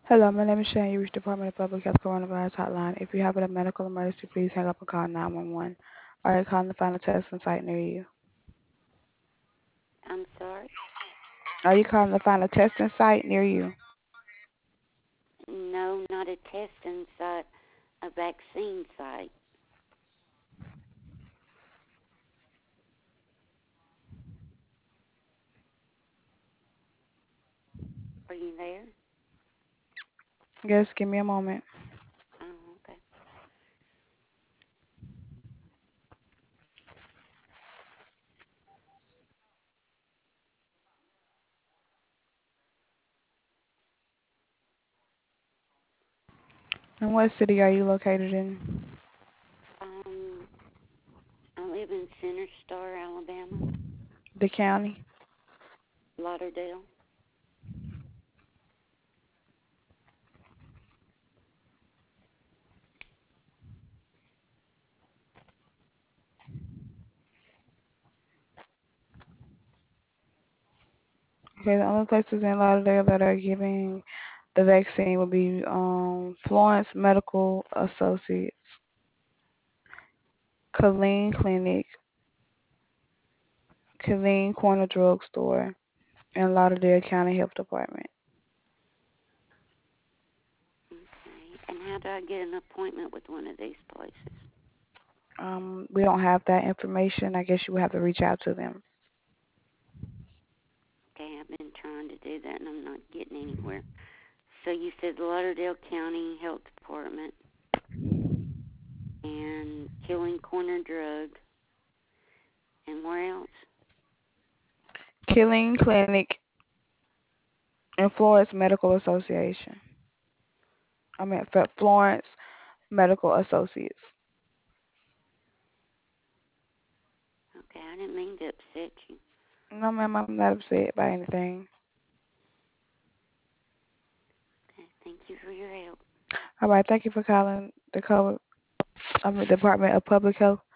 Hello, my name is Shane. You reached Department of Public Health Coronavirus Hotline. If you have a medical emergency, please hang up and call 911. Are you calling to find a testing site near you? I'm sorry? Are you calling to find a testing site near you? No, not a testing site, a vaccine site. Are you there? Yes, give me a moment. Oh, okay. In what city are you located in? Um, I live in Center Star, Alabama, The county? Lauderdale. Okay, the only places in Lauderdale that are giving the vaccine will be Florence Medical Associates, Killeen Clinic, Killeen Corner Drug Store, and Lauderdale County Health Department. Okay. And how do I get an appointment with one of these places? We don't have that information. I guess you would have to reach out to them. Okay, I've been trying to do that and I'm not getting anywhere. So you said Lauderdale County Health Department and Killing Corner Drug, and where else? Killeen Clinic and Florence Medical Association. I mean, Florence Medical Associates. Okay, I didn't mean to upset you. No, ma'am, I'm not upset by anything. Okay, thank you for your help. All right, thank you for calling the Department of Public Health.